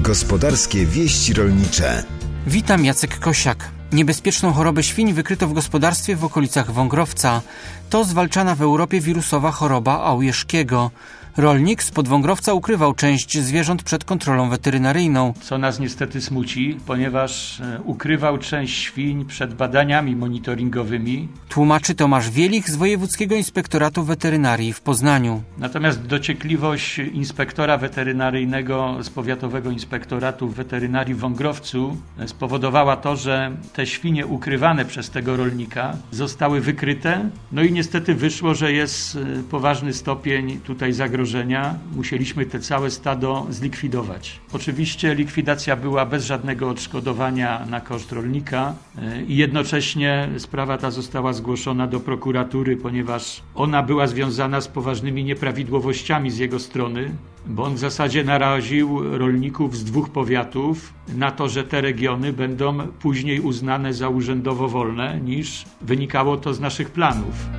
Gospodarskie wieści rolnicze. Witam, Jacek Kosiak. Niebezpieczną chorobę świń wykryto w gospodarstwie w okolicach Wągrowca. To zwalczana w Europie wirusowa choroba Aujeszkiego. Rolnik spod Wągrowca ukrywał część zwierząt przed kontrolą weterynaryjną. Co nas niestety smuci, ponieważ ukrywał część świń przed badaniami monitoringowymi. Tłumaczy Tomasz Wielich z Wojewódzkiego Inspektoratu Weterynarii w Poznaniu. Natomiast dociekliwość inspektora weterynaryjnego z Powiatowego Inspektoratu Weterynarii w Wągrowcu spowodowała to, że te świnie ukrywane przez tego rolnika zostały wykryte. No i niestety wyszło, że jest poważny stopień tutaj zagrożenia. Musieliśmy te całe stado zlikwidować. Oczywiście likwidacja była bez żadnego odszkodowania na koszt rolnika i jednocześnie sprawa ta została zgłoszona do prokuratury, ponieważ ona była związana z poważnymi nieprawidłowościami z jego strony, bo on w zasadzie naraził rolników z 2 powiatów na to, że te regiony będą później uznane za urzędowo wolne, niż wynikało to z naszych planów.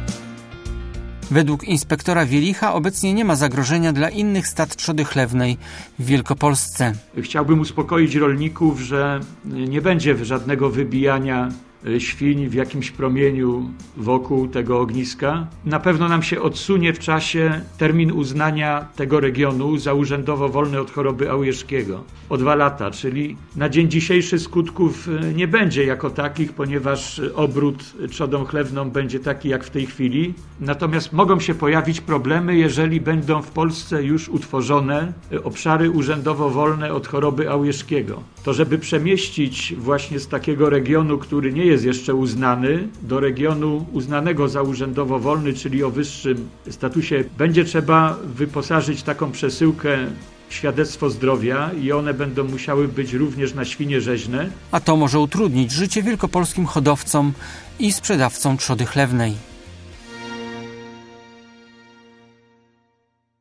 Według inspektora Wielicha obecnie nie ma zagrożenia dla innych stad trzody chlewnej w Wielkopolsce. Chciałbym uspokoić rolników, że nie będzie żadnego wybijania świń w jakimś promieniu wokół tego ogniska. Na pewno nam się odsunie w czasie termin uznania tego regionu za urzędowo wolny od choroby Aujeszkiego o 2 lata, czyli na dzień dzisiejszy skutków nie będzie jako takich, ponieważ obrót trzodą chlewną będzie taki jak w tej chwili. Natomiast mogą się pojawić problemy, jeżeli będą w Polsce już utworzone obszary urzędowo wolne od choroby Aujeszkiego. To żeby przemieścić właśnie z takiego regionu, który nie jest jeszcze uznany, do regionu uznanego za urzędowo wolny, czyli o wyższym statusie, będzie trzeba wyposażyć taką przesyłkę w świadectwo zdrowia i one będą musiały być również na świnie rzeźne. A to może utrudnić życie wielkopolskim hodowcom i sprzedawcom trzody chlewnej.